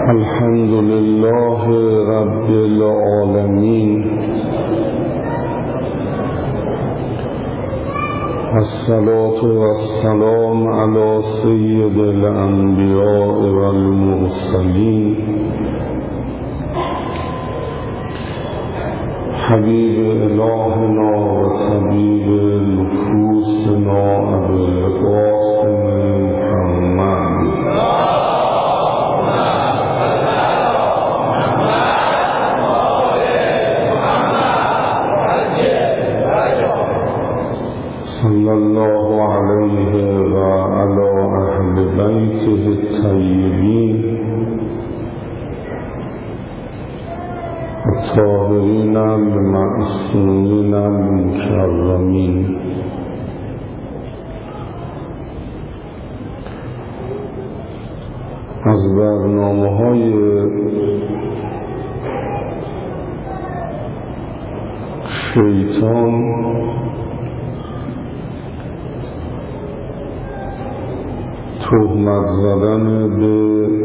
الحمد لله رب العالمين، الصلاة والسلام على سيد الأنبياء والمرسلين حبيب إلهنا وطبيب نفوسنا أبي القاسم محمد صلى الله عليه وعلى أهل بيته الطيبين الطاهرين المعصومين المكرمين. از برنامه‌های شیطان تهمت زدن به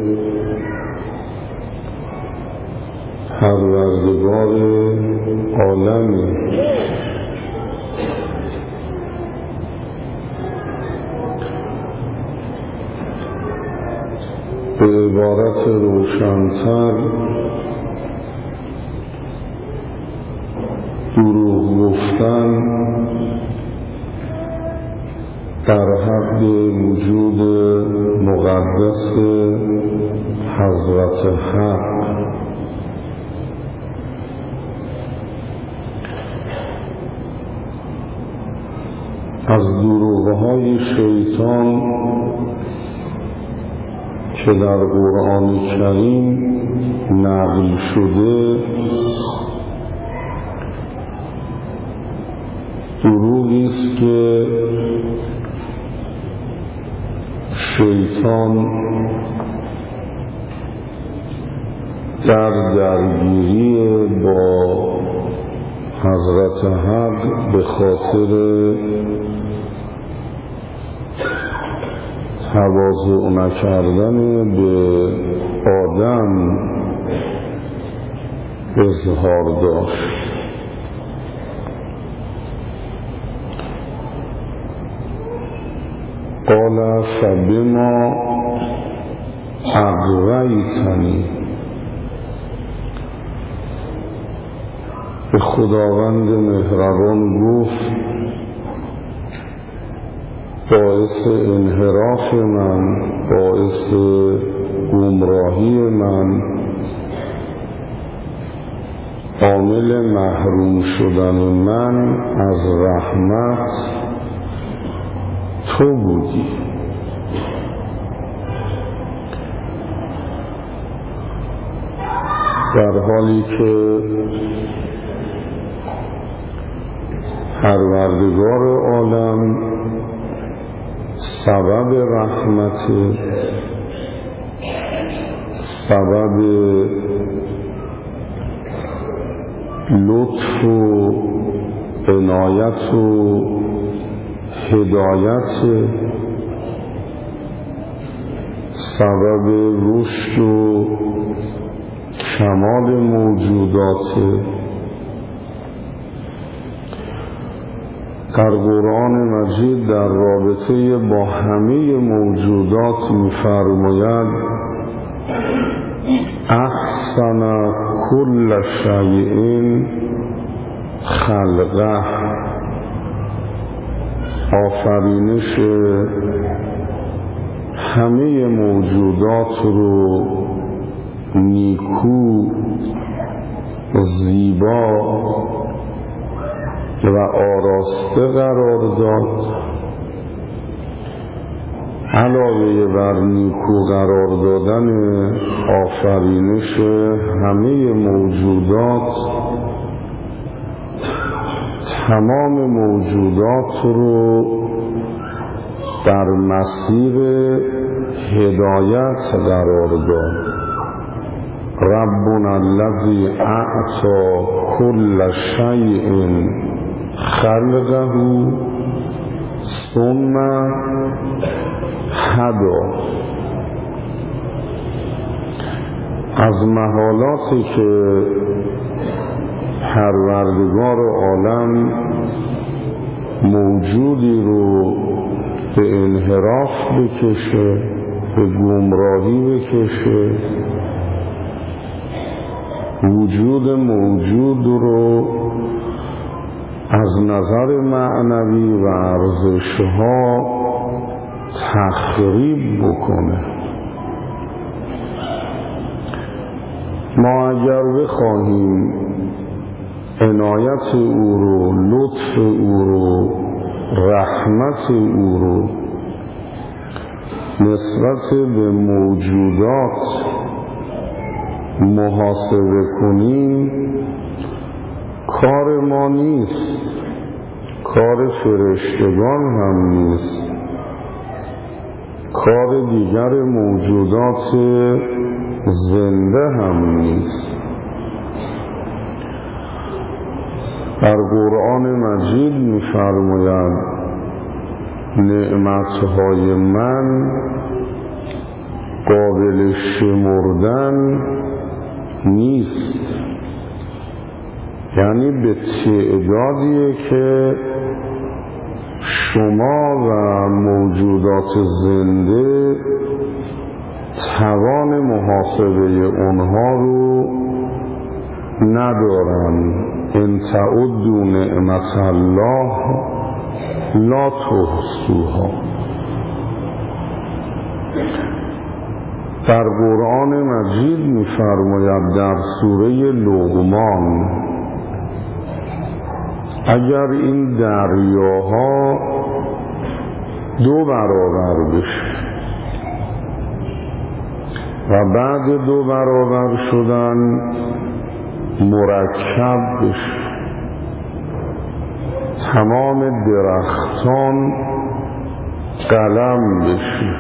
پروردگار عالمی به عبارت روشن‌تر دروغ گفتن در حق وجود مقدس حضرت حق. از دروغ‌های شیطان که در قرآن کریم نقل شده، دروغی است که شیطان در درگیری با حضرت حق به خاطر تواضع نکردن به آدم اظهار داشت. قال فبما اغویتنی، به خداوند مهربان گفت باعث انحراف من، باعث گمراهی من، عامل محروم شدن من از رحمت تو بودی. در حالی که پروردگار عالم سبب رحمت، سبب لطف و عنایت و هدایت، سبب رشد و کمال موجودات. در قرآن مجید در رابطه با همه موجودات می‌فرماید احسن کل شیء خلقه، آفرینش همه موجودات رو نیکو، زیبا و آراسته قرار داد. علاوه بر نیکو قرار دادن آفرینش همه موجودات، تمام موجودات رو در مسیر هدایت قرار داد. ربنا الذی اعطی کل شیء خلقه ثم هدا. از محالاتی که پروردگار عالم موجودی رو به انحراف بکشه، به گمراهی بکشه، وجود موجود رو از نظر معنوی و ارزش‌ها تخریب بکنه. ما اگر بخواهیم عنایت او رو، لطف او رو، رحمت او رو نسبت به موجودات محاسبه کنیم، کار ما نیست، کار فرشتگان هم نیست، کار دیگر موجودات زنده هم نیست. در قرآن مجید می‌فرماید نعمتهای من قابل شمردن نیست، یعنی به تعدادیه که شما و موجودات زنده توان محاسبه اونها رو ندارن. ان تعدوا نعمت الله لا تحصوها. در قرآن مجید می‌فرماید در سوره لقمان اگر این دریاها 2 برابر بشه و بعد 2 برابر شدن مرکب بشه، تمام درختان قلم بشه،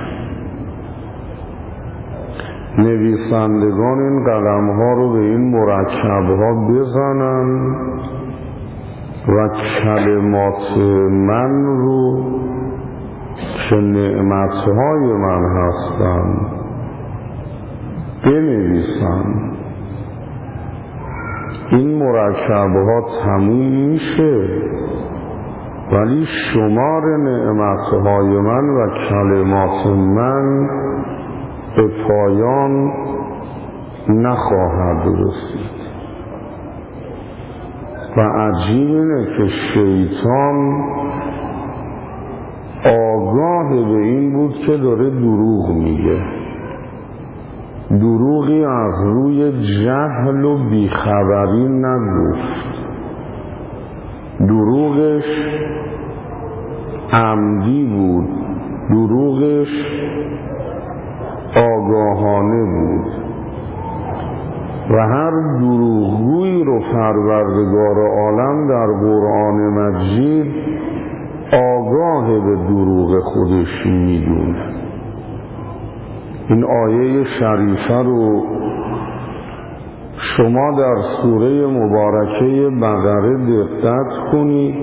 نویسندگان این قلم ها رو به این مرکب ها بزنن و کلمات من رو که نعمت های من هستن بنویسن، این مرکب ها تموم میشه ولی شمار نعمت های من و کلمات من به پایان نخواهد رسید. و عجیب اینه که شیطان آگاه به این بود که داره دروغ میگه، دروغی از روی جهل و بیخبری نگفت، دروغش عمدی بود، دروغش آگاهانه بود و هر دروغگویی رو پروردگار عالم در قرآن مجید آگاه به دروغ خودش میدونه. این آیه شریفه رو شما در سوره مبارکه بقره دقت کنید.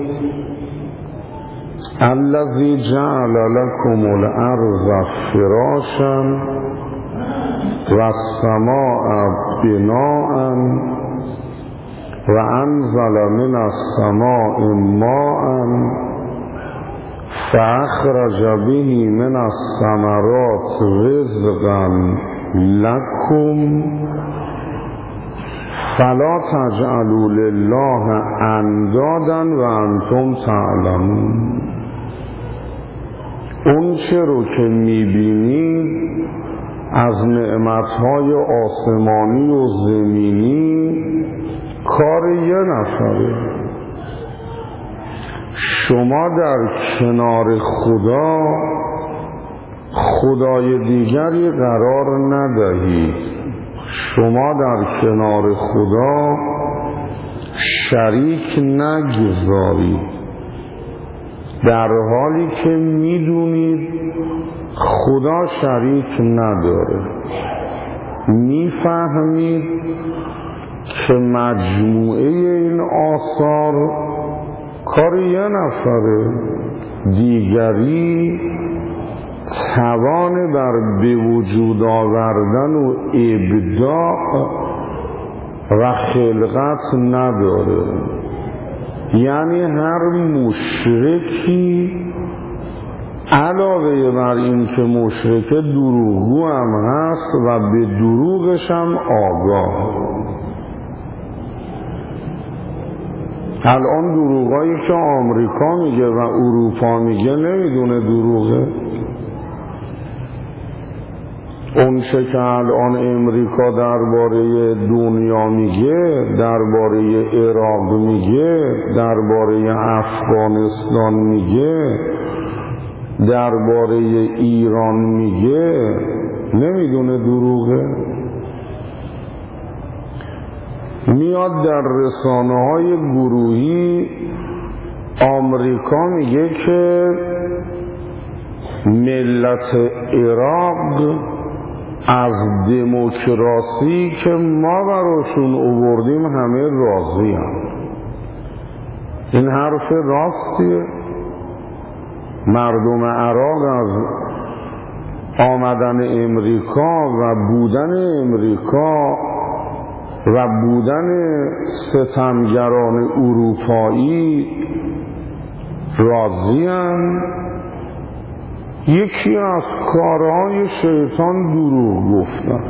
الذی جعل لکم الارض فراشا و السماء بناء و انزل من السماء ماء فاخرج به من الثمرات رزقا لکم فلا تجعلوا لله اندادا و انتم تعلمون. اون چه رو که میبینید از نعمتهای آسمانی و زمینی کار یه نفره، شما در کنار خدا خدای دیگری قرار ندهید، شما در کنار خدا شریک نگذارید، در حالی که میدونید خدا شریک نداره. میفهمید که مجموعه این آثار کار یه نفره، دیگری توان بر به وجود آوردن و ابداع و خلقت نداره. یعنی هر مشرکی علاوه بر این که مشرک دروغگو هم هست و به دروغش هم آگاه. الان دروغایی که آمریکا میگه و اروپا میگه نمیدونه دروغه. اون چه که الان امریکا درباره دنیا میگه، درباره عراق میگه، درباره افغانستان میگه، درباره ایران میگه، نمیدونه دروغه. میاد در رسانه‌های گروهی آمریکا میگه که ملت عراق از دموکراسی که ما براشون آوردیم همه راضی هم. این حرف راستیه. مردم عراق از آمدن امریکا و بودن امریکا و بودن ستمگران اروپایی راضی هم. یکی از کارهای شیطان دروغ گفتن،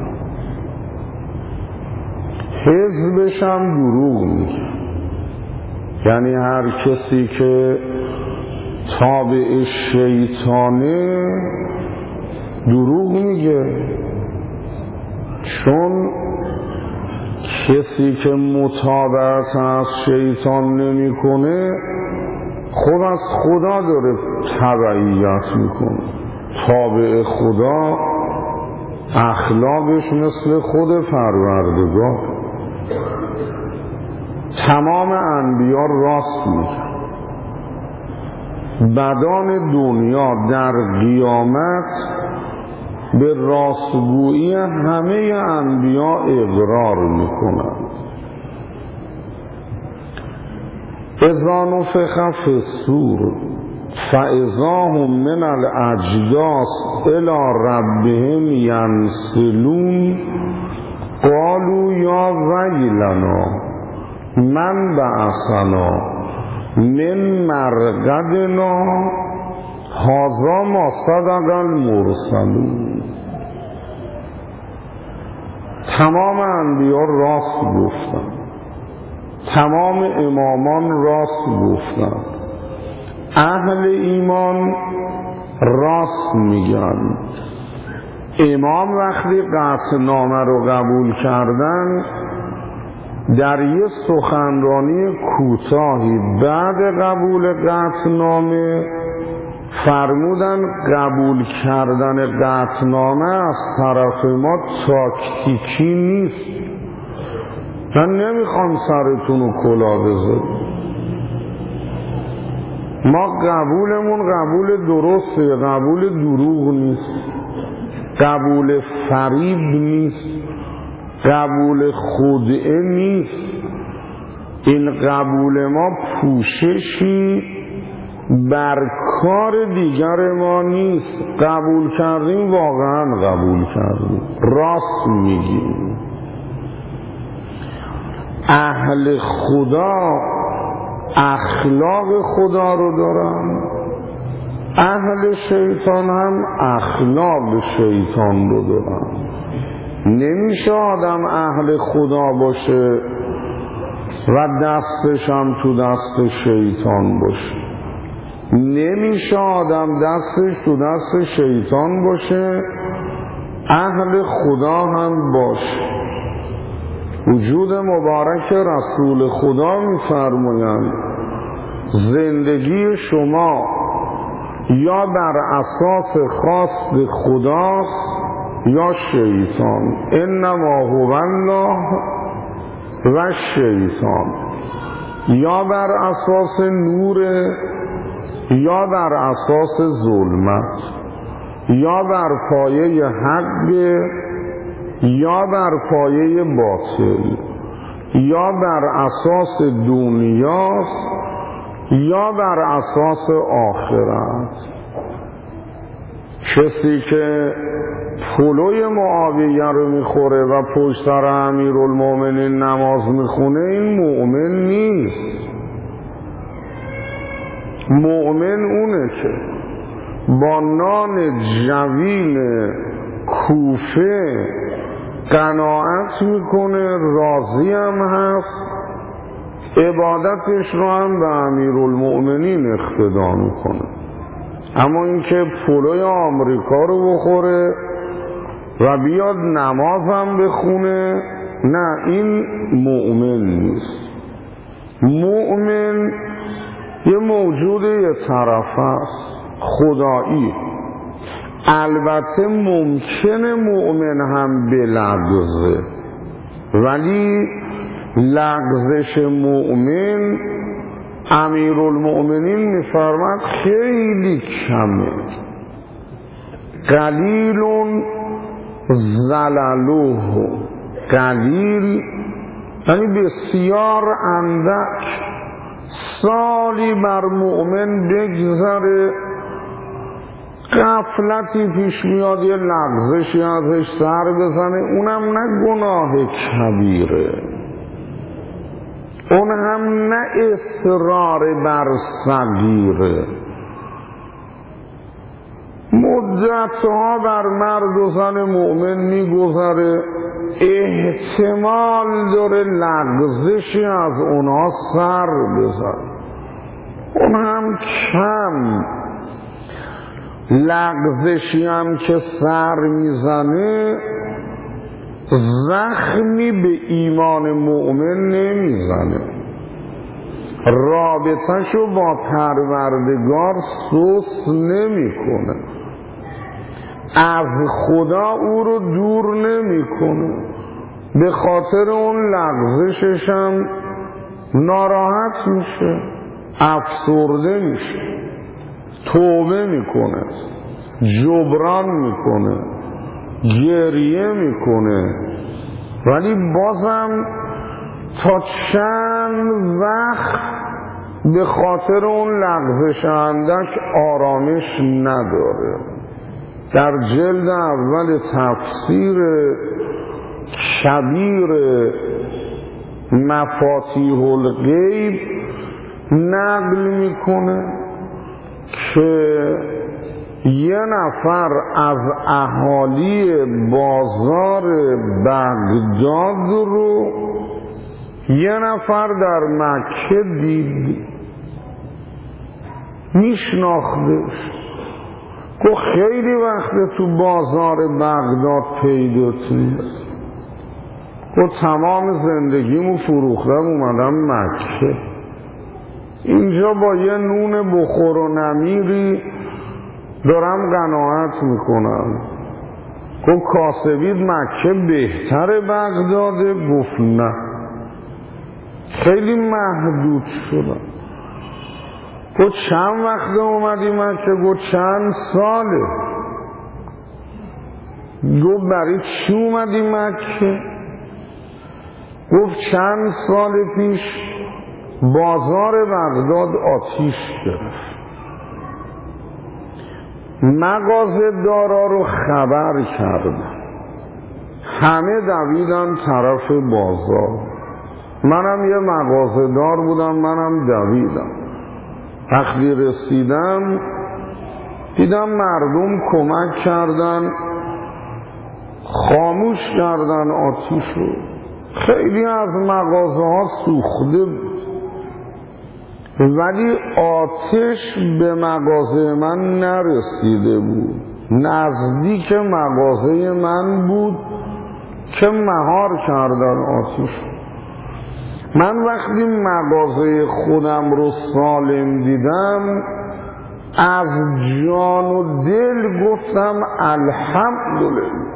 حزبش هم دروغ میگه. یعنی هر کسی که تابع شیطانه دروغ میگه، چون کسی که متابعت از شیطان نمیکنه خود از خدا داره تبعیت میکنه. تابع خدا اخلاقش مثل خود پروردگار. تمام انبیا راست میگن. بدان دنیا در قیامت به راستگویی همه انبیا اقرار میکنن. اذا نفخ فی الصور فاذا هم من الاجداث الی ربهم ینسلون قالوا یا ویلنا من بعثنا من مرقدنا هذا ما صدق المرسلون. تمام انبیا راست گفتن، تمام امامان راست گفتن، اهل ایمان راست میگن. امام وقتی قطعنامه رو قبول کردن در یه سخنرانی کوتاهی بعد قبول قطعنامه فرمودن قبول کردن قطعنامه از طرف ما تاکتیکی نیست. من نمیخوام سرتون رو کلا بذارم. ما قبولمون قبول درسته، قبول دروغ نیست، قبول فریب نیست، قبول خدعه نیست. این قبول ما پوششی بر کار دیگر ما نیست. قبول کردیم، واقعا قبول کردیم، راست میگیم. اهل خدا اخلاق خدا رو دارن، اهل شیطان هم اخلاق شیطان رو دارن. نمیشه آدم اهل خدا باشه و دستش هم تو دست شیطان باشه. نمیشه آدم دستش تو دست شیطان باشه اهل خدا هم باشه. وجود مبارک رسول خدا می‌فرمایند زندگی شما یا بر اساس خواست خداست یا شیطان. انما هو الله و شیطان. یا بر اساس نور یا بر اساس ظلمت، یا بر پایه حق یا بر پایه باطل، یا بر اساس دنیاست یا بر اساس آخرت. کسی که پلوی معاویه رو میخوره و پشت سر امیرالمومنین نماز میخونه این مؤمن نیست. مؤمن اونه که با نان جوین کوفه قناعت میکنه، راضی هم هست، عبادتش رو هم به امیرالمؤمنین اقتدا میکنه. اما اینکه پلوی آمریکا رو بخوره و بیاد نماز هم بخونه، نه، این مؤمن نیست. مؤمن یه موجود یه طرفه است، خدایی. البته ممکنه مؤمن هم بلغزه، ولی لغزش مؤمن امیرالمؤمنین میفرماد خیلی کمه. قلیل زللوه، قلیل یعنی بسیار اندک. سالی بر مؤمن بگذره، غفلتی پیش میاد، یه لغزشی ازش سر بزنه، اونم نه گناه کبیره، اون هم نه اصرار بر صغیره. مدتها بر مرد و زن مؤمن میگذره، احتمال داره لغزشی از اونها سر بزنه، اون هم کم. لغزشی هم که سر میزنه زخمی به ایمان مؤمن نمیزنه، رابطه‌شو با پروردگار سوس نمیکنه، از خدا او رو دور نمیکنه. به خاطر اون لغزشش هم ناراحت میشه، افسرده میشه، توبه میکنه، جبران میکنه، گریه میکنه، ولی بازم تا چند وقت به خاطر اون لغزش اندک آرامش نداره. در جلد اول تفسیر کبیر مفاتیح الغیب نقل میکنه که یه نفر از اهالی بازار بغداد رو یه نفر در مکه دید، میشناختش، گفت خیلی وقت تو بازار بغداد پیدات نیست. گفت تمام زندگیمو فروختم اومدم مکه، اینجا با یه نون بخور و نمیری دارم قناعت میکنم. گفت کاسبید مکه بهتر بغداده؟ گفت نه، خیلی محدود شدم. گفت چند وقت اومدی مکه؟ گفت چند ساله. گفت برای چی اومدی مکه؟ گفت چند سال پیش بازار بغداد آتیش گرفت، مغازه دارا رو خبر کردم، همه دویدن طرف بازار، منم یه مغازه دار بودم، منم دویدم. وقتی رسیدم دیدم مردم کمک کردن، خاموش کردن آتیش رو. خیلی از مغازه ها سوخته بود، ولی آتش به مغازه من نرسیده بود، نزدیک مغازه من بود که مهار کردن آتش. من وقتی مغازه خودم رو سالم دیدم از جان و دل گفتم الحمدلله.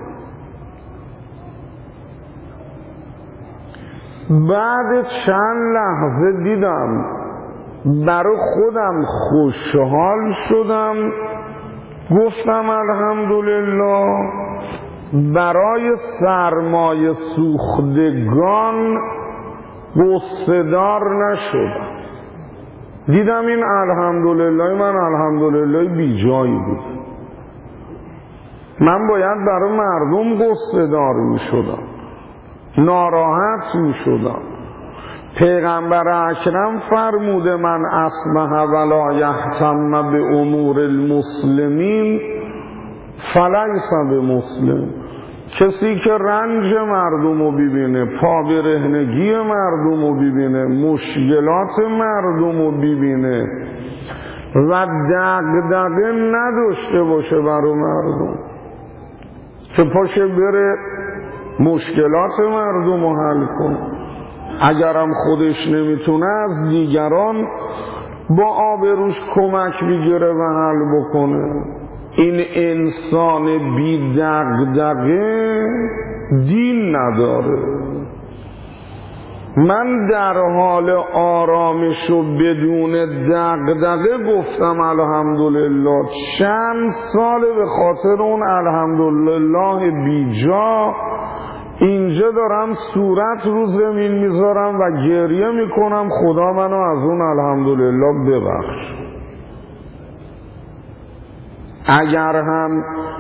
بعد چند لحظه دیدم برای خودم خوشحال شدم، گفتم الحمدلله. برای سرمایه سوختگان گستدار نشدم. دیدم این الحمدلله من الحمدلله بی جایی بود. من باید برای مردم قصه دار می شدم، ناراحت می شدم. پیغمبر اکرم فرموده من اصبح ولا یهتم به امور المسلمین فلیس بمسلم. کسی که رنج مردم رو ببینه، پا برهنگی مردم رو ببینه، مشکلات مردم رو ببینه و دغدغه نداشته باشه برای مردم که پاشه بره مشکلات مردم رو حل کنه، اگرم خودش نمیتونه از دیگران با آبروش کمک بگیره و حل بکنه. این انسان بی دغدغه دین نداره. من در حال آرامش و بدون دغدغه گفتم الحمدلله. چند سال به خاطر اون الحمدلله بیجا اینجا دارم صورت رو زمین میذارم و گریه میکنم خدا منو از اون الحمدلله ببخش. اگر هم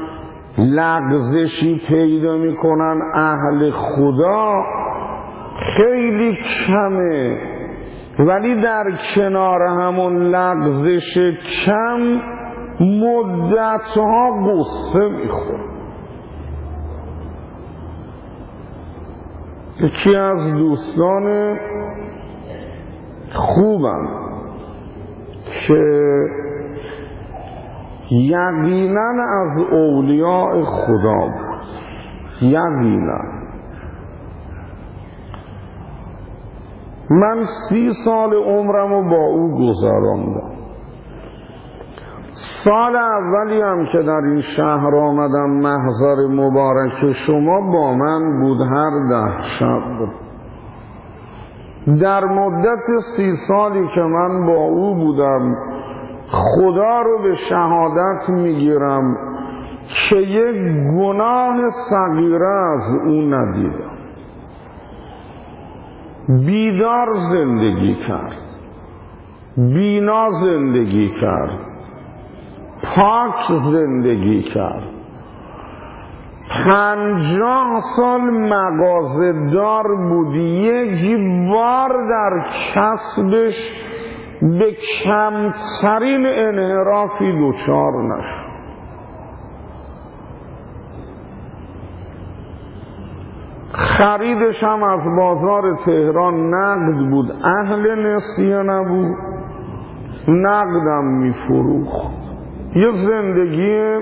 لغزشی پیدا میکنن اهل خدا خیلی کمه، ولی در کنار همون لغزش کم مدتها غصه میخورن. یکی از دوستان خوبم که یقینا از اولیاء خدا بود، یقینا من 30 سال عمرمو با او گذراندم. سال اولی هم که در این شهر آمدم محضر مبارک شما با من بود، هر 10 شب بود. در مدت 30 سالی که من با او بودم خدا رو به شهادت میگیرم که یک گناه صغیره از او ندیدم. بیدار زندگی کرد، بینا زندگی کرد، پاک زندگی کرد. 50 سال مغازه‌دار بود، یک بار در کسبش به کمترین انحرافی دچار نشد. خریدش هم از بازار تهران نقد بود، اهل نسیه نبود، نقدم میفروخت. یه زندگی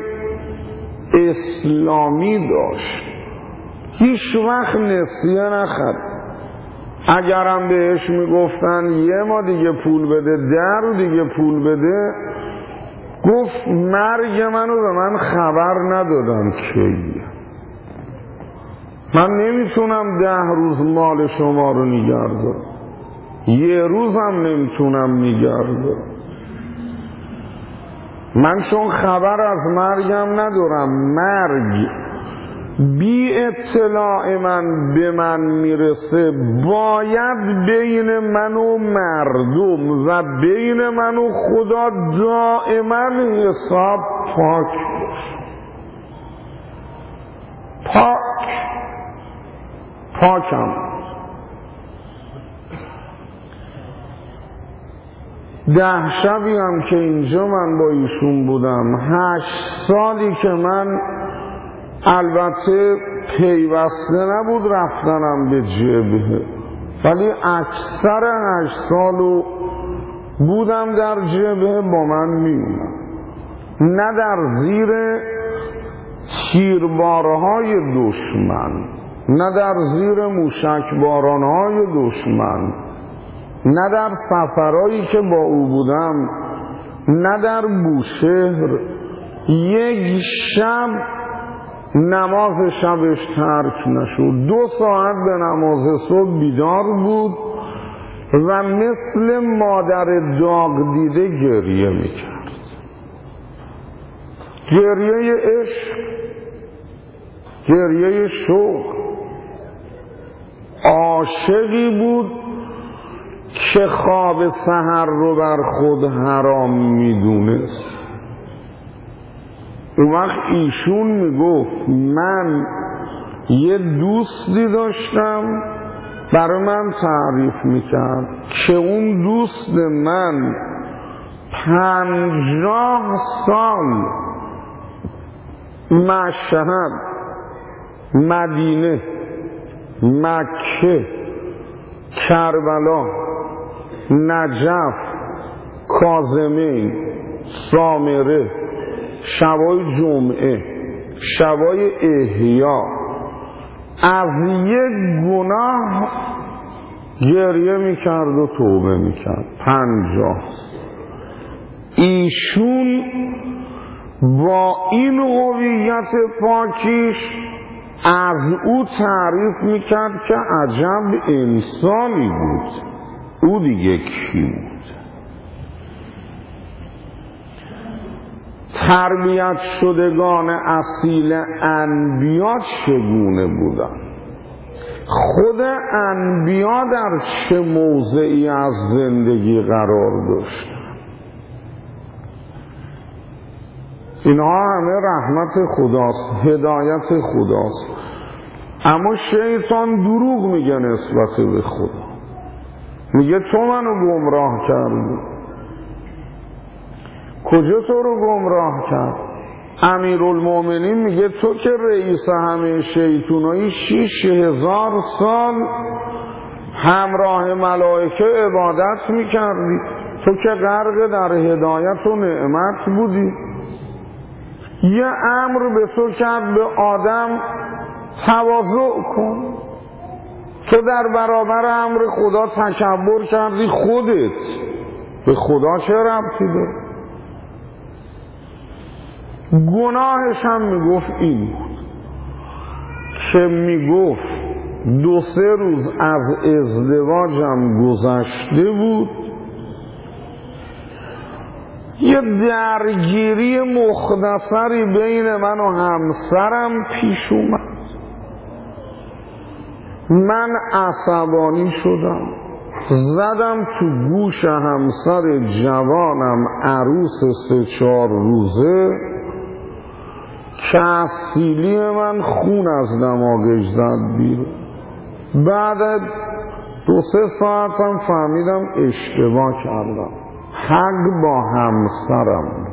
اسلامی داشت، هیچ وقت نسیه نخرید. اگرم بهش میگفتن یه ما دیگه پول بده، 10 دیگه پول بده، گفت مرگ منو به من خبر ندادن کیه. من نمیتونم 10 روز مال شما رو نگه دارم، یه روزم نمیتونم نگه دارم. من چون خبر از مرگم ندارم، مرگ بی اطلاع من به من میرسه، باید بین من و مردم و بین من و خدا دائما حساب پاک باشه. پاکم. 10 شبی هم که اینجا من با ایشون بودم، 8 سالی که من البته پیوسته نبود رفتنم به جبهه، ولی اکثر 8 سالو بودم در جبهه، با من میومد. نه در زیر تیربارهای دشمن، نه در زیر موشکبارانهای دشمن، نه در سفرهایی که با او بودم، نه در بوشهر یک شب نماز شبش ترک نشد. 2 ساعت به نماز صبح بیدار بود و مثل مادر داغ دیده گریه میکرد. گریه عشق، گریه شوق. عاشقی بود که خواب سحر رو بر خود حرام میدونست. اون وقت ایشون میگفت من یه دوستی داشتم برای من تعریف میکرد که اون دوست من 50 سال مشهد، مدینه، مکه، کربلا، نجف، کاظمین، سامره، شبای جمعه، شبای احیا از یک گناه گریه میکرد و توبه میکرد. 50. ایشون با این هویت پاکیش از او تعریف میکرد که عجب انسانی بود. او دیگه کی بود؟ تربیت شدگان اصیل انبیا چگونه بودن؟ خود انبیا در چه موضعی از زندگی قرار داشتن؟ اینها همه رحمت خداست، هدایت خداست، اما شیطان دروغ میگه نسبت به خدا. میگه تو منو گمراه کردی. کجا تو رو گمراه کرد؟ امیرالمومنین میگه تو که رئیس همه شیطونایی 6000 سال همراه ملائکه عبادت میکردی، تو که غرق در هدایت و نعمت بودی. یه امر به تو کرد به آدم تواضع کن، تو در برابر امر خدا تکبر کردی. خودت به خدا چه ربطی داره؟ گناهش هم میگفت این بود که میگفت 2-3 روز از ازدواجم گذشته بود، یه درگیری مختصری بین من و همسرم پیش اومد. من عصبانی شدم، زدم تو گوش همسر جوانم عروس 3-4 روزه که از سیلی من خون از دماغش زد بیرون. بعد 2-3 ساعتم فهمیدم اشتباه کردم، حق با همسرم.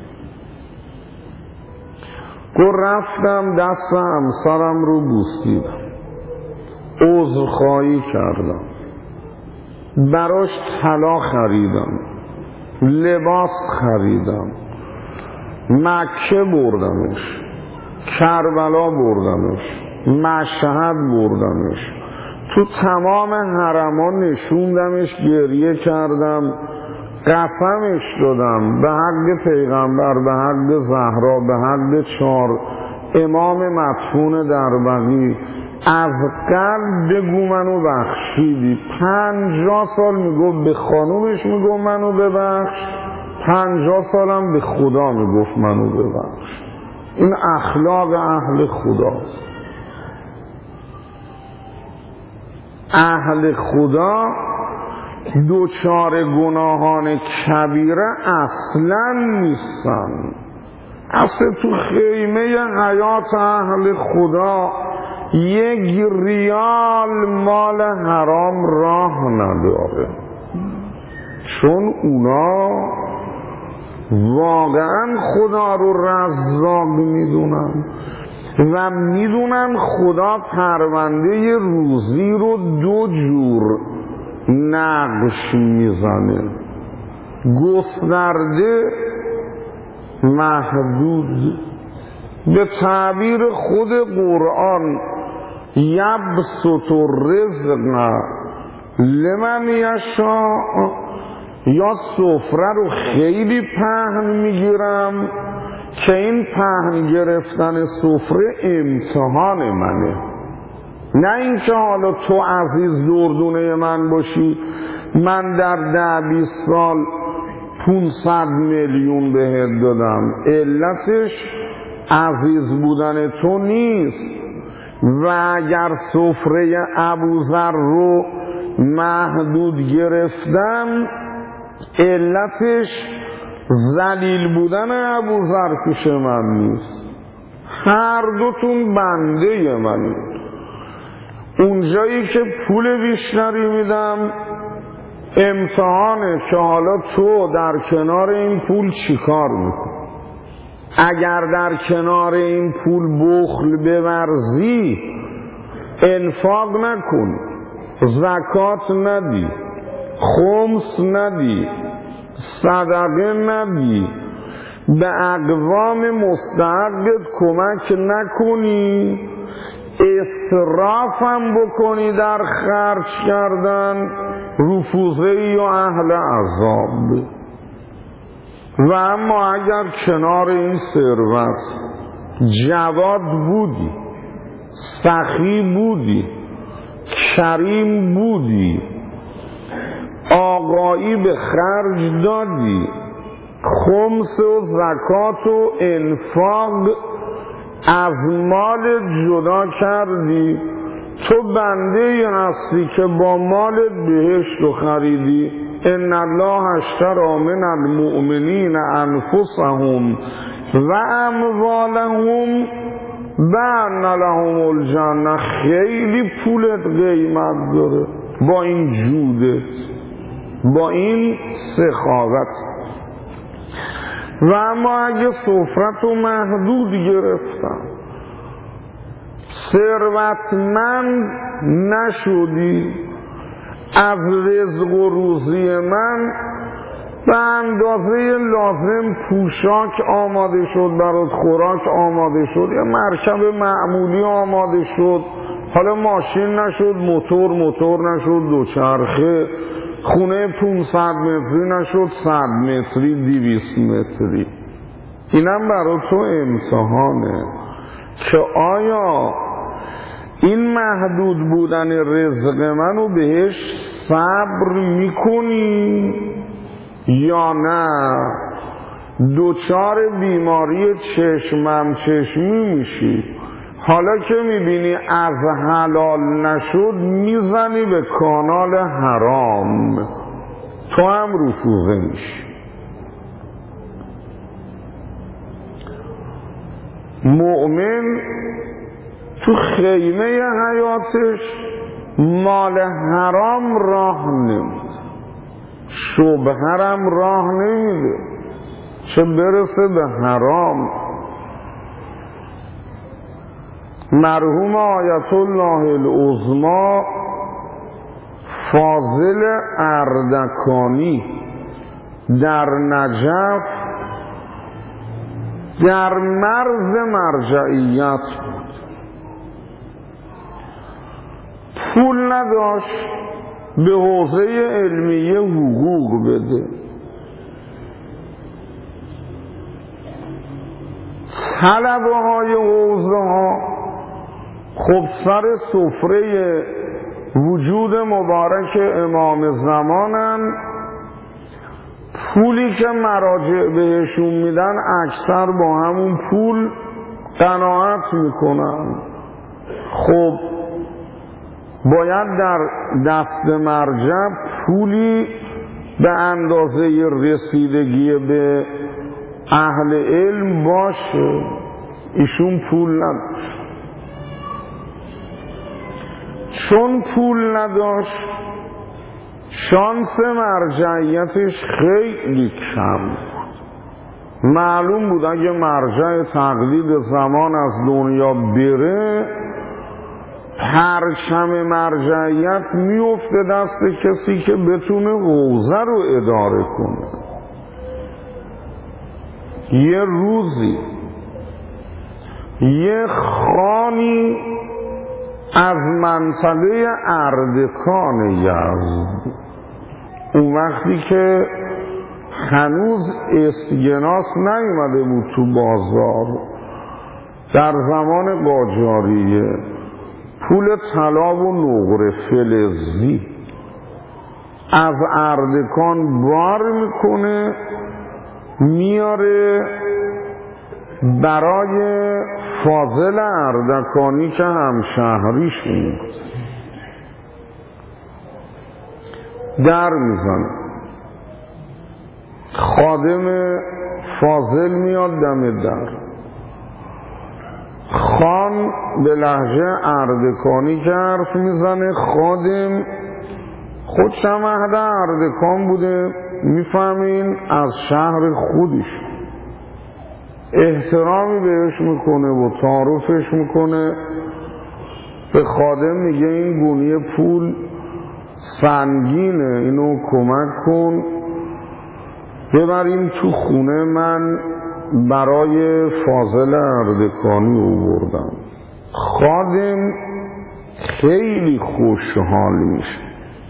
رفتم دست همسرم رو بوسیدم، عذرخواهی کردم، براش طلا خریدم، لباس خریدم، مکه بردمش، کربلا بردمش، مشهد بردمش، تو تمام حرمان نشوندمش، گریه کردم، قسمش دادم به حق پیغمبر، به حق زهرا، به حق 4 امام مدفون در بقیع، از قلب بگو منو بخشیدی. 50 سال میگفت به خانومش میگفت منو ببخش، 50 سالم به خدا میگفت منو ببخش. این اخلاق اهل خداست. اهل خدا دوچار گناهان کبیره اصلا نیستن. اصلا تو خیمه حیات اهل خدا 1 ریال مال حرام راه نداره، چون اونا واقعا خدا رو رزاق میدونن و میدونن خدا پرونده روزی رو 2 جور نقش میزنه: گسترده، محدود. به تعبیر خود قرآن یبسط الرزق لمن یشاء، یا سفره رو خیلی پهن میگیرم که این پهن گرفتن سفره امتحان منه، نه اینکه حالا تو عزیز دردونه من باشی من در 10-20 سال 500 میلیون بهت دادم. علتش عزیز بودن تو نیست. و اگر سفره ابوذر رو محدود گرفتم علتش ذلیل بودن ابوذر پیش من نیست، هر دوتون بنده منید. اونجایی که پول بیشتری میدم امتحانه که حالا تو در کنار این پول چیکار میکنی. اگر در کنار این پول بخل بورزی، انفاق نکنی، زکات ندی، خمس ندی، صدقه ندی، به اقوام مستحقت کمک نکنی، اسراف هم بکنی در خرج کردن، رفوزه‌ای و اهل عذاب. و اما اگر کنار این ثروت جواد بودی، سخی بودی، کریم بودی، آقایی به خرج دادی، خمس و زکات و انفاق از مال جدا کردی، تو بنده هستی که با مالت بهشت رو خریدی. ان الله اشتری من المؤمنین انفسهم و اموالهم بأن لهم الجنه. خیلی پولت قیمت داره با این جودت، با این سخاوت. و اما اگه سفرت رو محدود گرفتم، ثروتمند نشدی، از رزق و روزی من به اندازه لازم پوشاک آماده شد برات، خوراک آماده شد، یا مرکب معمولی آماده شد، حالا ماشین نشد، موتور نشد، دوچرخه، خونه 500 متری نشد 100 متری 200 متری. اینم برای تو امتحانه که آیا این محدود بودن رزق منو بهش صبر میکنی یا نه دوچار بیماری چشمم چشمی میشی. حالا که میبینی از حلال نشد میزنی به کانال حرام، تو هم رفوزه میشی. مؤمن تو خیمه حیاتش مال حرام راه نمیده، شبهرم راه نمیده، چه برسه به حرام. مرحوم آیت الله العظمی فاضل اردکانی در نجف در مرز مرجعیت بود، پول نداشت به حوزه علمیه حقوق بده، طلبه های حوزه ها خب سر سفره وجود مبارک امام زمانن، پولی که مراجع بهشون میدن اکثر با همون پول قناعت میکنن. خب باید در دست مرجع پولی به اندازه رسیدگی به اهل علم باشه، ایشون پول نداشت. چون پول نداشت شانس مرجعیتش خیلی کم بود. معلوم بود اگه مرجع تقلید زمان از دنیا بره پرچم مرجعیت میفته دست کسی که بتونه حوزه رو اداره کنه. یه روزی یه خانی از منطقه اردکان یزد، اون وقتی که هنوز اسکناس نیومده بود تو بازار، در زمان قاجاریه، پول طلا و نقره فلزی از اردکان بار میکنه میاره برای فاضل اردکانی که همشهریشون بود، در میزنه. خادم فاضل میاد دم در. خان به لهجه اردکانی که حرف میزنه، خادم خودشم اهل اردکان بوده، میفهمین از شهر خودش، احترامی بهش میکنه و تعارفش میکنه. به خادم میگه این گونی پول سنگینه، اینو کمک کن ببریم تو خونه، من برای فاضل اردکانی آوردم. خادم خیلی خوشحال میشه،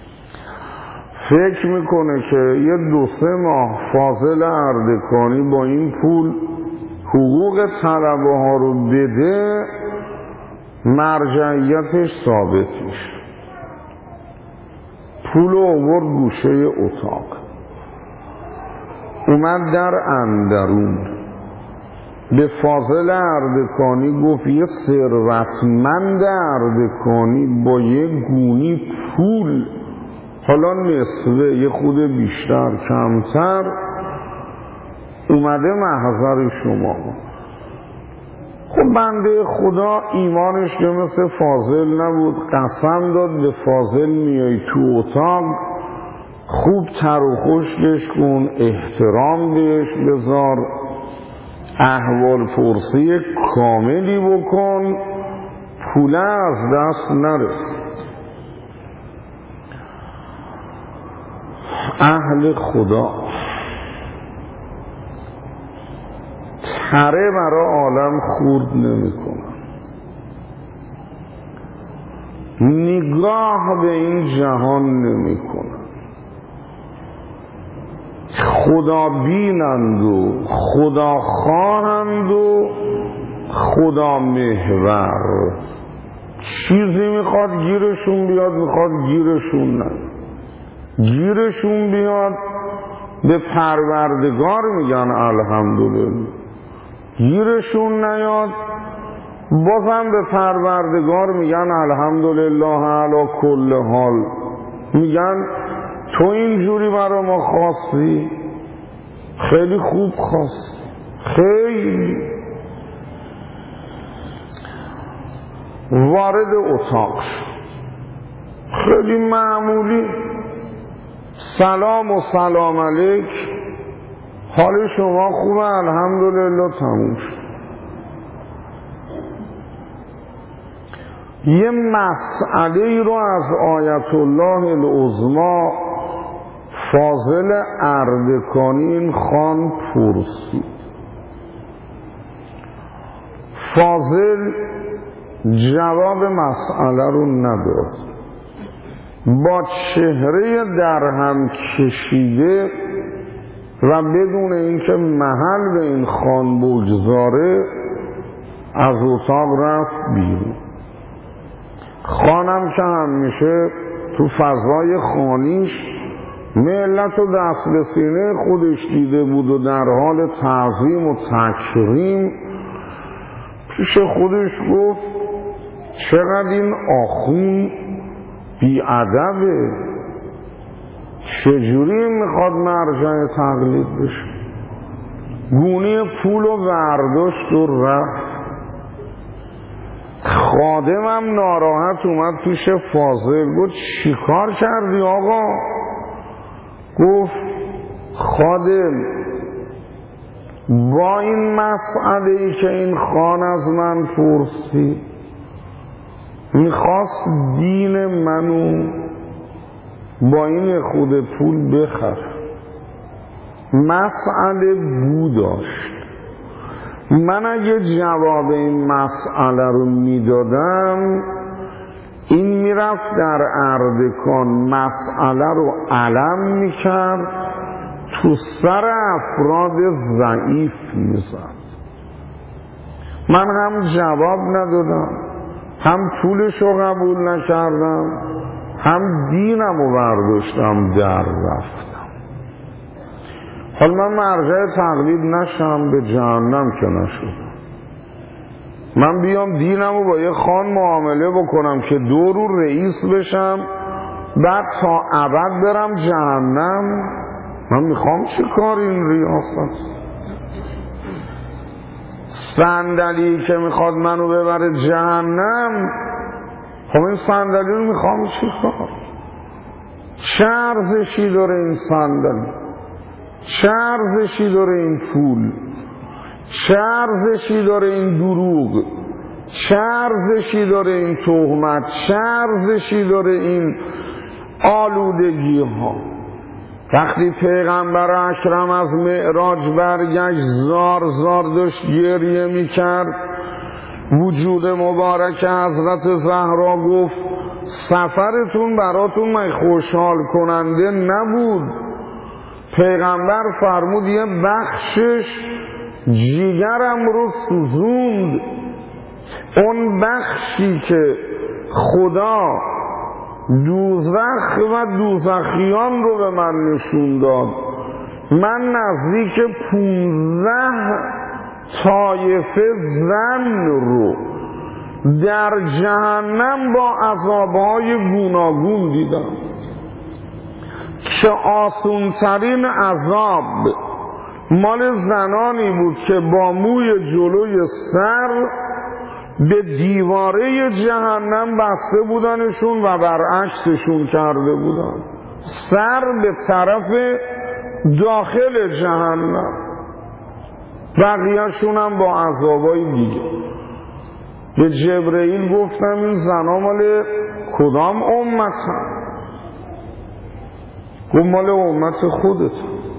فکر میکنه که یه 2-3 ماه فاضل اردکانی با این پول حقوق طلبه ها رو بده، مرجعیتش ثابت میشه. پول رو آورد گوشه اتاق، اومد در اندرون به فاضل اردکانی گفت یه ثروتمند اردکانی با یه گونی پول، حالا نصفه یه خود بیشتر کمتر، اومده محضر شما. خب بنده خدا ایمانش که مثل فاضل نبود، قسم داد به فاضل میای تو اتاق خوب تر و خشکش کن، احترام بهش بذار، احوال پرسی کاملی بکن، پوله از دست نرس. اهل خدا تره برای عالم خورد نمی کنن، نگاه به این جهان نمی کنن، خدا بینند و خدا خواهند و خدا محور. چیزی میخواد گیرشون بیاد، میخواد گیرشون نه، گیرشون بیاد به پروردگار میگن الحمدلله، گیرشون نیاد بازم به پروردگار میگن الحمدلله علی کل حال. میگن تو اینجوری برای ما خواستی، خیلی خوب خواستی، خیلی. وارد اتاق شد، خیلی معمولی، سلام و سلام علیک، حال شما خوبه الحمدلله، تموم شد. یه مسئله ای رو از آیت الله العظمی فاضل اردکانی این خان پرسید. فاضل جواب مسئله رو نداد، با چهره درهم کشیده و بدون اینکه محل به این خان بگذاره از اتاق رفت بیرون. خانم که همیشه تو فضای خانیش ملت و دست به سینه خودش دیده بود و در حال تعظیم و تکریم، پیش خودش گفت چقدر این آخون بی‌ادبه، چجوری میخواد مرجع تقلید بشه؟ گونی پول و برداشت و رفت. خادمم ناراحت اومد پیش فاضل، گفت چی کار کردی آقا؟ گفت خادم با این مسئله ای که این خان از من پرسی میخواست دین منو با این خود پول بخر، مسئله بو داشت. من اگه جواب این مسئله رو میدادم، این میرفت در اردکان مسئله رو علم میکرد، تو سر افراد ضعیف میزد. من هم جواب ندادم، هم پولش رو قبول نکردم، هم دینم رو برداشتم در رفتم. حالا من مرجع تقلید نشم، به جهنم که نشدم. من بیام دینم رو با یه خان معامله بکنم که 2 رو رئیس بشم، بعد تا ابد برم جهنم؟ من میخوام چی کار این ریاست؟ صندلی که میخواد منو ببره جهنم، خب این صندلی رو میخوام چی کار؟ چه ارزشی داره این صندلی؟ چه ارزشی داره این پول؟ چه ارزشی داره این دروغ؟ چه ارزشی داره این تهمت؟ چه ارزشی داره این آلودگی ها؟ وقتی پیغمبر اکرم از معراج برگشت، زار زار داشت گریه میکرد. وجود مبارک حضرت زهرا گفت سفرتون براتون من خوشحال کننده نبود. پیغمبر فرمود یه بخشش جیگرم رو سوزوند. اون بخشی که خدا دوزخ و دوزخیان رو به من نشون داد، من نزدیک 15 طایفه زن رو در جهنم با عذابهای گوناگون دیدم که آسونترین عذاب مال زنانی بود که با موی جلوی سر به دیواره جهنم بسته بودنشون و برعکسشون کرده بودن، سر به طرف داخل جهنم، بقیه‌شون هم با عذابای دیگه. به جبرئیل گفتم این زنا مال کدام امتن؟ گفت مال امت خودت.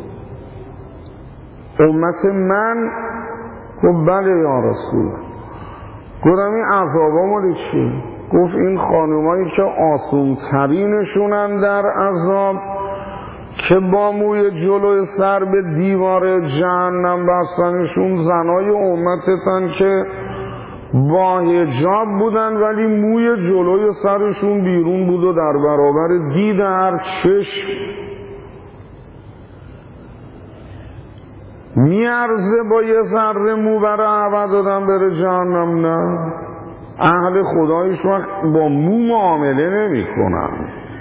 امت من؟ گفت بله یا رسول. گفتم این عذابا مال چیه؟ گفت این خانومایی که آسون ترینشونن در عذاب، که با موی جلوی سر به دیوار جهنم بستنشون، زنای امتتن که با حجاب بودن ولی موی جلوی سرشون بیرون بود و در برابر دید هر چشم میارزه با یه ذره مو برای عوض دادن بره جهنم؟ نه. اهل خدایش وقت با مو معامله نمی کنن.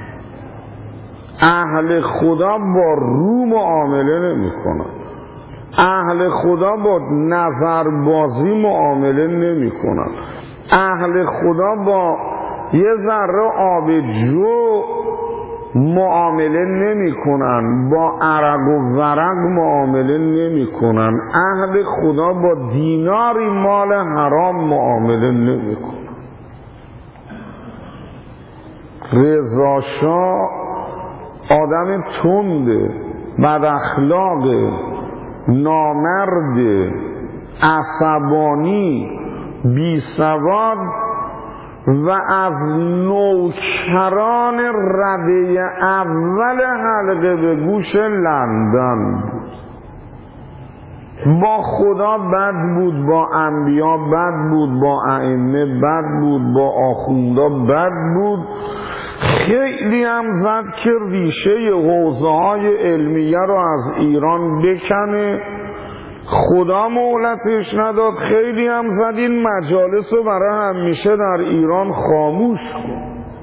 اهل خدا با رو معامله نمی کنن. اهل خدا با نظربازی معامله نمی کنن. اهل خدا با یه ذره آب جو معامله نمی کنن. با عرق و ورق معامله نمی کنن. اهل خدا با دیناری مال حرام معامله نمی کنن. رضا شاه آدم تنده، بد اخلاقه، نامرده، عصبانی، بی سواد و از نوکران رده اول حلقه به گوش لندن بود. با خدا بد بود، با انبیا بد بود، با ائمه بد بود، با آخوندا بد بود. خیلی هم زد که ریشه حوزه های علمیه رو از ایران بکنه، خدا مهلتش نداد. خیلی هم زد این مجالس رو برای همیشه در ایران خاموش کن.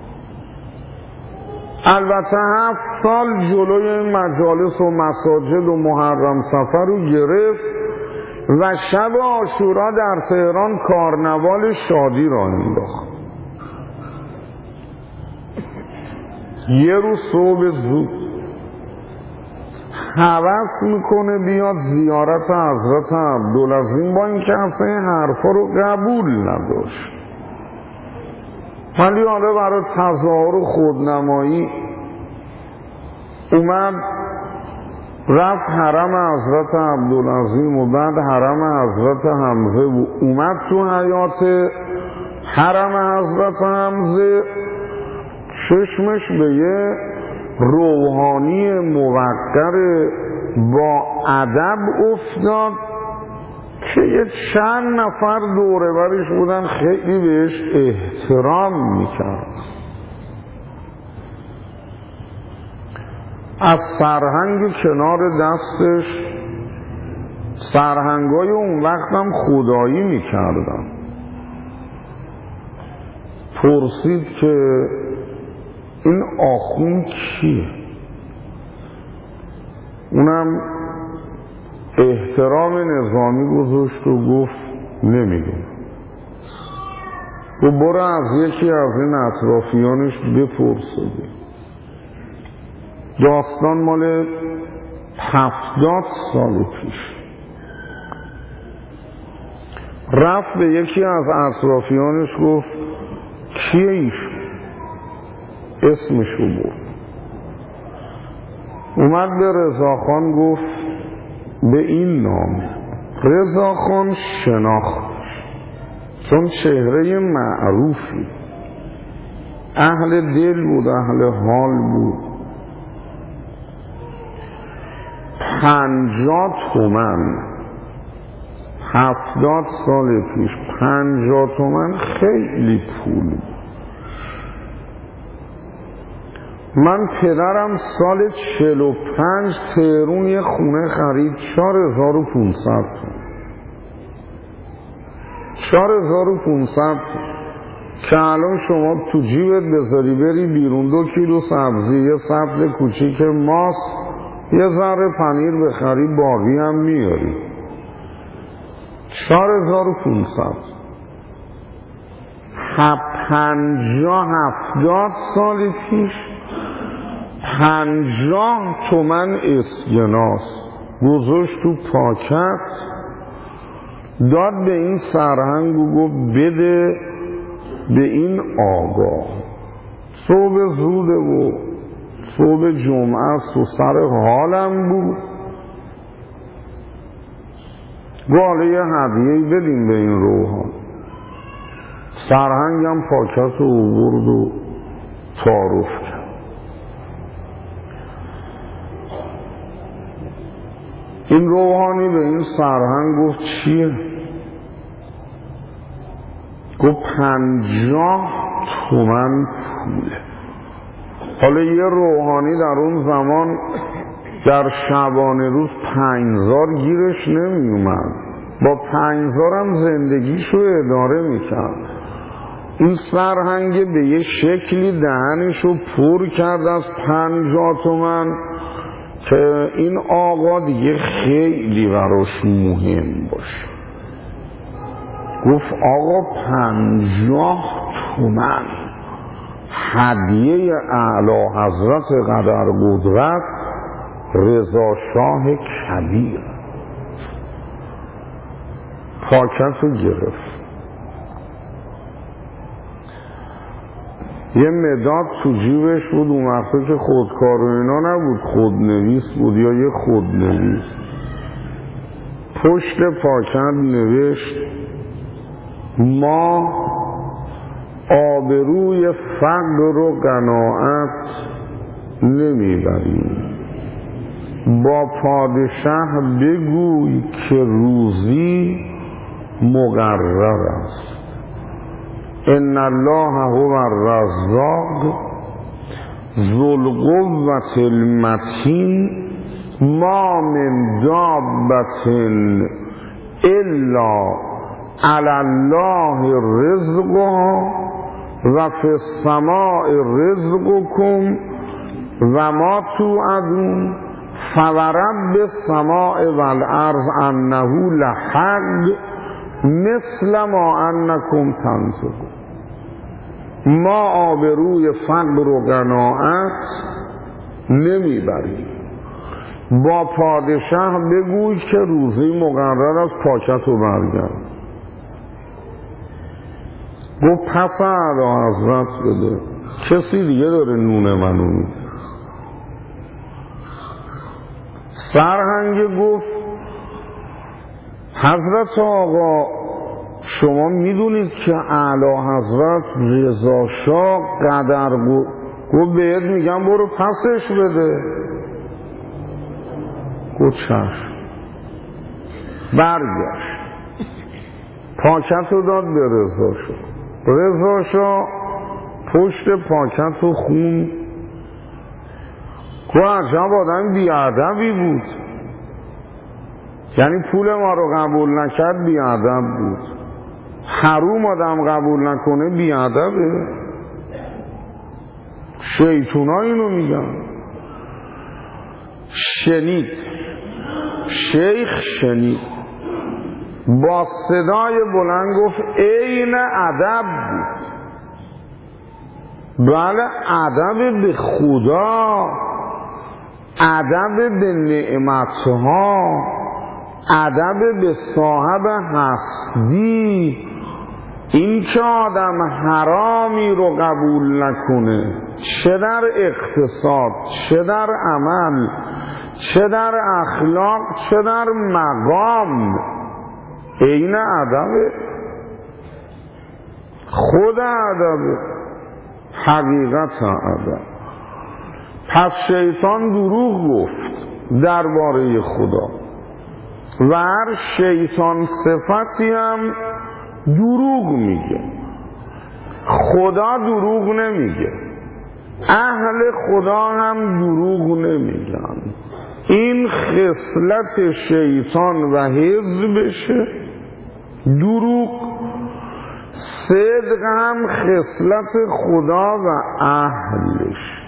البته 7 سال جلوی این مجالس و مساجد و محرم سفر رو گرفت و شب عاشورا در تهران کارنوال شادی را انداخت. یه روز صبح زود هوس میکنه بیاد زیارت حضرت عبدالعظیم، با اینکه اصلا این حرفا رو قبول نداشت، ولی حالا برای تظاهر و خودنمایی اومد رفت حرم حضرت عبدالعظیم و بعد حرم حضرت حمزه و اومد تو حیات حرم حضرت حمزه. چشمش به یه روحانی موقر با ادب افتاد که یه چند نفر دوره برش بودن، خیلی بهش احترام میکرد. از سرهنگ کنار دستش، سرهنگای اون وقت هم خدایی میکردن، پرسید که این آخوند کیه؟ اونم احترام نظامی گذاشت و گفت نمیدونم. و برو از یکی از این اطرافیانش بپرسید. داستان مال 70 سال پیش. رفت به یکی از اطرافیانش گفت کیه ایشون؟ اسمشو برد. اومد به رضاخان گفت به این نام. رضاخان شناختش چون چهره معروفی، اهل دل بود، اهل حال بود. 50 تومن 70 سال پیش 50 تومن خیلی پول بود. من پدرم سال 45 تهرون یه خونه خرید 4500 تومن. 4500 که الان شما تو جیبت بذاری بری بیرون 2 کیلو سبزی، یه سطل کوچیک ماست، یه ذره پنیر بخری باقی هم میاری. 4500 50-70 سال پیش 50 تومن اسکناس گذاشت تو پاکت، داد به این سرهنگ و گفت بده به این آقا. صبح زوده و صبح جمعه است و سر حالم بود. گاله یه هدیه‌ای بدیم به این روحان. سرهنگم پاکت رو برد و تعارف کرد. این روحانی به این سرهنگ گفت چیه؟ گفت 50 تومن پوله. حالا یه روحانی در اون زمان در شبانه روز 5000 گیرش نمی اومد، با 5000 هم زندگیشو اداره میکرد. این سرهنگ به یه شکلی دهنشو پر کرد از 50 تومن که این آقا دیگه خیلی براش مهم باشه. گفت آقا 50 تومن هدیه اعلی حضرت قدر قدرت رضا شاه کبیر. پاکت رو گرفت، یه مداد تو جیبش بود. اون وقتا که خودکار و اینا نبود، خودنویس بود یا یه خودنویس. پشت پاکت نوشت ما آبروی فقر و قناعت نمیبریم. با پادشه بگوی که روزی مقرر است. ان الله هو الرزاق ذو القوة المتین ما من دابة الا علی الله رزقها و فی السماء رزقکم و ما توعدون فورب السماء والارض انه لحق مثل ما انکم تنطقون. ما آبروی فقر و قناعت نمیبریم. با پادشه بگوی که روزی مقرر از پاکت رو برگرد. گفت پس اعلی حضرت بده، کسی دیگه داره نون منو میده. سرهنگ گفت حضرت آقا شما میدونید که اعلی حضرت رضا شاه قدر گفت بهت میگم برو پسش بده. گفت چشم. برگشت، پاکت رو داد به رضا شاه. رضا شاه پشت پاکت رو خون. گفت عجب آدم بیادبی بود، یعنی پول ما رو قبول نکرد بیادب بود. حروم آدم قبول نکنه بیادبه. شیطونا اینو میگن. شنید، شیخ شنید، با صدای بلند گفت عین ادب بود. بله، ادب به خدا، ادب به نعمتها، ادب به صاحب هستی. این که آدم حرامی رو قبول نکنه، چه در اقتصاد، چه در عمل، چه در اخلاق، چه در مقام، عین ادبه، خود ادبه، حقیقت ادب. پس شیطان دروغ گفت درباره خدا و هر شیطان صفتی هم دروغ میگه. خدا دروغ نمیگه، اهل خدا هم دروغ نمیگن. این خصلت شیطان و حزبشه، دروغ. صدق هم خصلت خدا و اهلش.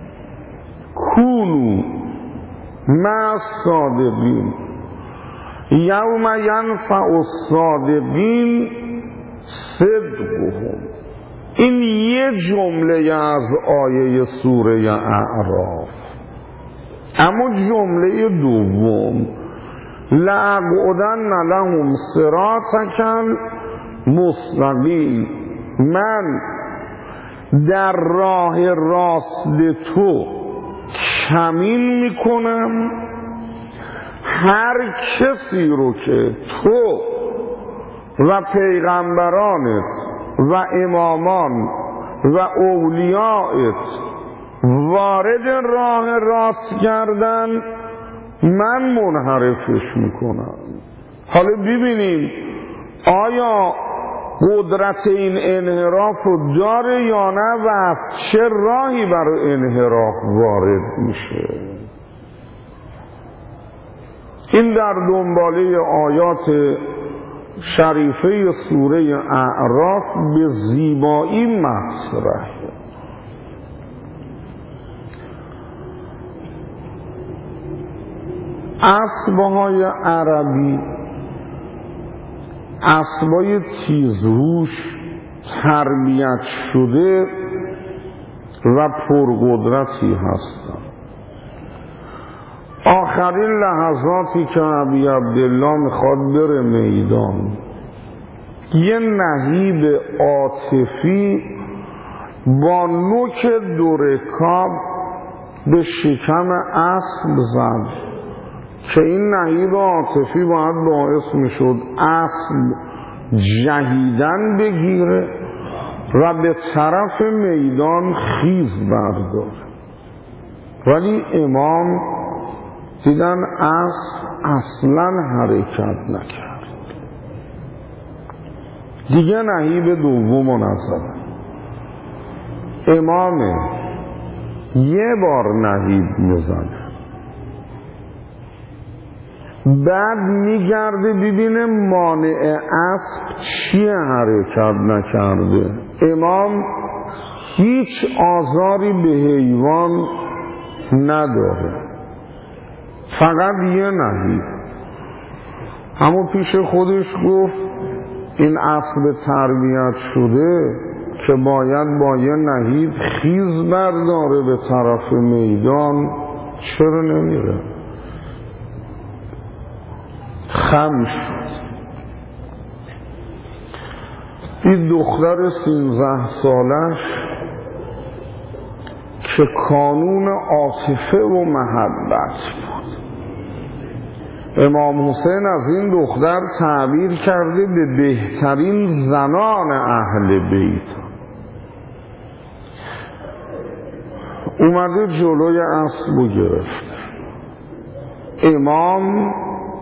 کونو مع الصادقین یوم ینفع الصادقین صدقهم. این یه جمله از آیه سوره اعراف. اما جمله دوم لأقعدن لهم صراطک المستقیم، من در راه راست تو کمین میکنم هر کسی رو که تو و پیغمبرانت و امامان و اولیاءت وارد راه راست کردن، من منحرفش میکنم. حالا ببینیم آیا قدرت این انحراف رو داره یا نه و از چه راهی برای انحراف وارد میشه. این در دنباله آیات شریفه سوره اعراف به زیبایی مطرحه. اسبهای عربی اسبای تیزهوش، تربیت شده و پرقدرتی هستند. آخرین لحظاتی که ابی عبدالله میخواد بره میدان، یه نهیب عاطفی با نوک دو رکاب به شکم اسب زد که این نهیب عاطفی باید باعث میشد اسب جهیدن بگیره و به طرف میدان خیز برداره. ولی امام دیدن اسب اصلا حرکت نکرد. دیگه نهیب دوم نزد. امام یه بار نهیب میزنه، بعد میگرده ببینه مانع اسب چیه حرکت نکرده. امام هیچ آزاری به حیوان نداره، فقط یه نهیب. اما پیش خودش گفت این اسب تربیت شده که باید با یه نهیب خیز برداره به طرف میدان، چرا نمیره؟ خم شد. این دختر 13 سالش که کانون عاطفه و محبت بود. امام حسین از این دختر تعبیر کرده به بهترین زنان اهل بیت. اومده جلوی اسب رو گرفت. امام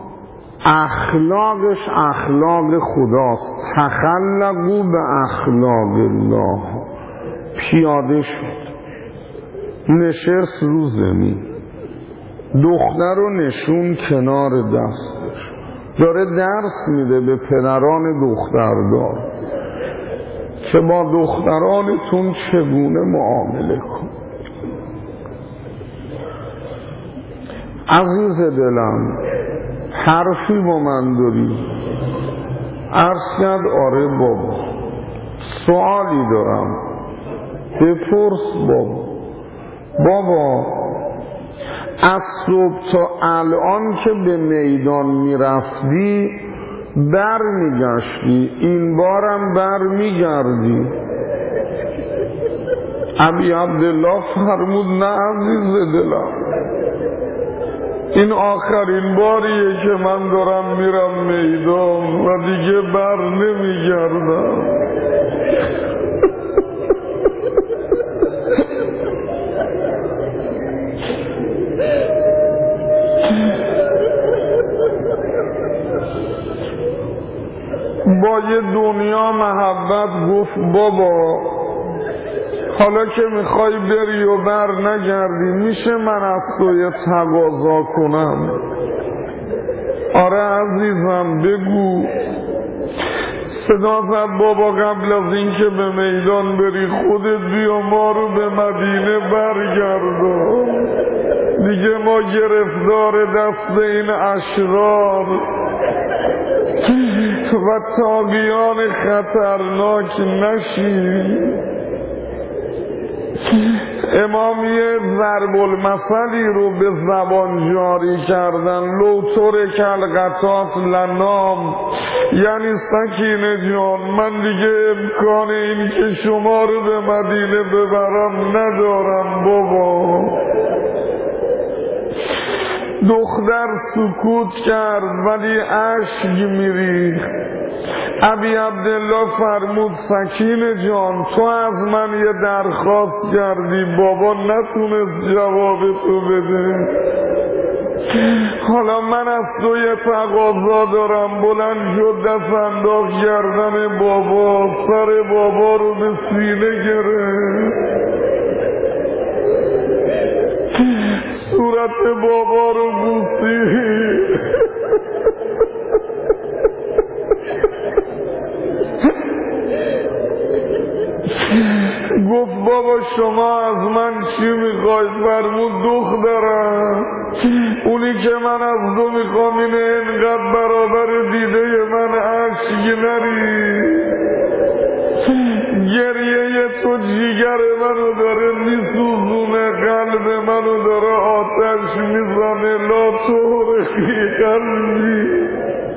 اخلاقش اخلاق خداست، تخلقوا به اخلاق الله. پیاده شد، نشست رو زمین، دختر رو نشون کنار دستش، داره درس میده به پدران دختردار که با دخترانتون چگونه معامله کن. عزیز دلم حرفی با من داری؟ عرض کرد آره بابا، سوالی دارم، بپرس بابا. از صبح تا الان که به میدان میرفتی بر میگشتی، این بارم بر میگردی؟ ابی عبدالله فرمود نه عزیز دلم، این آخرین باریه که من دارم میرم میدان و دیگه بر نمیگردم. با یه دنیا محبت گفت بابا حالا که میخوای بری و بر نگردی میشه من از تو یه تقاضا کنم؟ آره عزیزم بگو. صدا زد بابا قبل از این که به میدان بری خودت بیا ما رو به مدینه برگردون، دیگه ما گرفتار دست این اشرار و طاغیان خطرناک نشیم. امام یه ضرب المثلی رو به زبان جاری کردن، لو ترک القطات لنام، یعنی سکینه جان من دیگه امکان این که شما رو به مدینه ببرم ندارم بابا. دختر سکوت کرد ولی اشک میریخت. ابی عبدالله فرمود سکینه جان تو از من یه درخواست کردی، بابا نتونست جواب تو بده، حالا من از تو یه تقاضا دارم. بلند شد دست انداخت گردن بابا، سر بابا رو به سینه گرفت، صورت بابا رو بوسید. گفت بابا شما از من چی میخواید؟ فرمود دخترم اونی که من از تو میخوام اینه انقدر برابر دیده من اشک نری. گریه تو جیگر منو داره میسوزونه، قلب منو داره آتش میزنه، لا تحرقی قلبی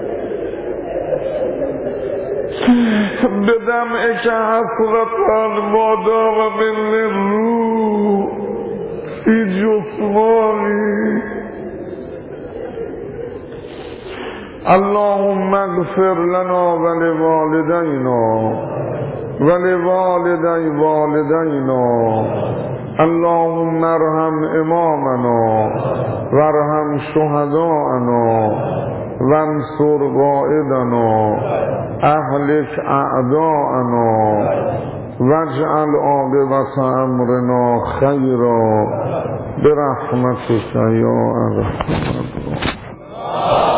بدم که حسرتن مادام من روح فی جسمانی. اللهم اغفر لنا ولوالدینا ولوالدی والدینا، اللهم ارحم امامنا وارحم شهداءنا وانصر قائدنا اهلك اعداءنا واجعل عاقبت امرنا خیرا برحمتك یا ارحم الراحمین.